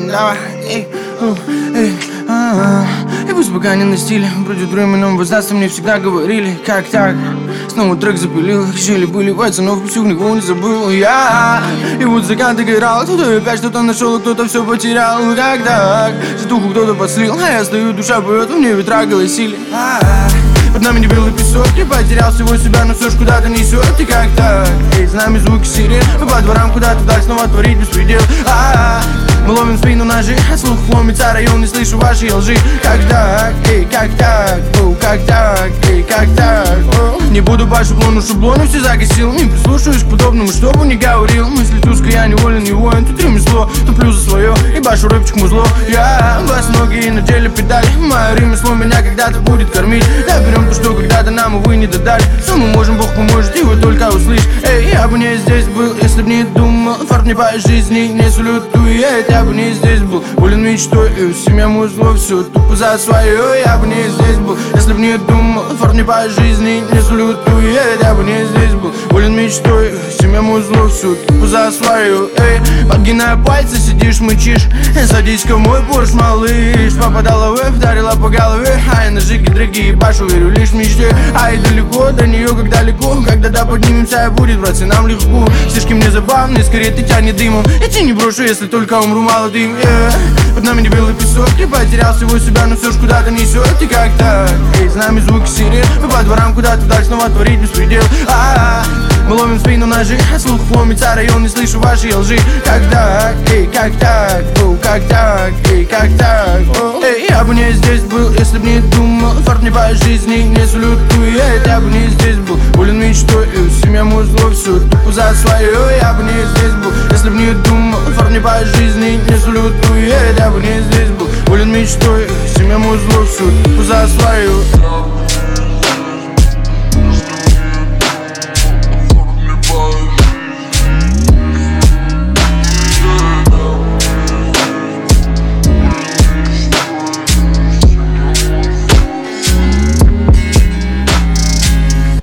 давай, И пусть пока не на стиле, бродит временем, воздастся мне всегда говорили, как так? Снова трек запилил, решили были пацанов, всю никого не забыл я. И вот закат играл, кто-то опять что-то нашел, кто-то все потерял, как так? Затуху кто-то подслил, а я стою, душа поет, мне ветра голосили. Под нами не белый песок, я потерял всего себя, но все ж куда-то несет. И как так? Эй, с нами звуки сирен, мы по дворам куда-то дальше снова творить беспредел. Мы ловим спину ножи, от слух ломится район, не слышу вашей лжи. Как так? Эй, как так? Как так? Эй, как так? Не буду по шаблону, шаблону все загасил. Не прислушаюсь к подобному, чтобы не говорил. Мысли тускло, я неволен, не воин, тут ремесло. Туплю за свое и башу рыбчик музло. Я вас ноги на деле педали, мое ремесло меня когда-то будет кормить. Да, берем то, что когда-то нам, увы, не додали. Все мы можем, Бог поможет, и вы только услышь. Эй, я бы не здесь был, если б не думал. Фарт мне по жизни не салютует. Я бы не здесь был, болен мечтой. Семья музло, все тупо за свое. Я бы не здесь был, если б не думал. Фарт мне по жизни не салютует. Я бы не здесь был, болен мечтой. Семья музло, все тупо за свое. Эй, подгиная пальцы, сидишь, мычишь. Садись-ка в мой порш, малыш. Попадала в вдарила по голове. Ай, ножики дорогие, башу, верю лишь в мечте. Ай, далеко до нее, как далеко. Когда поднимемся, будет, братцы, нам легко. Слишком мне забавно, скорее ты тянет дымом. Идти не брошу, если только умру молодым. Под нами не белый песок, я потерял всего себя, но все ж куда-то несет. И как так? Эй, с нами звуки сирен, мы по дворам куда-то дальше снова творить беспредел. Мы ловим спину ножи, от слух ломится район, не слышу вашей лжи. Как так? Эй, как так? Как так? Эй, как так? Эй, я бы не здесь был, если б не думал. Фарт мне по жизни не салютует. Я бы не здесь был, болен мечтой. Семья музло, все тупо за свое. Я бы не здесь был, если б не думал. Фарт мне по жизни не салютует. Я бы не здесь был, болен мечтой. Семья музло, все тупо за свое.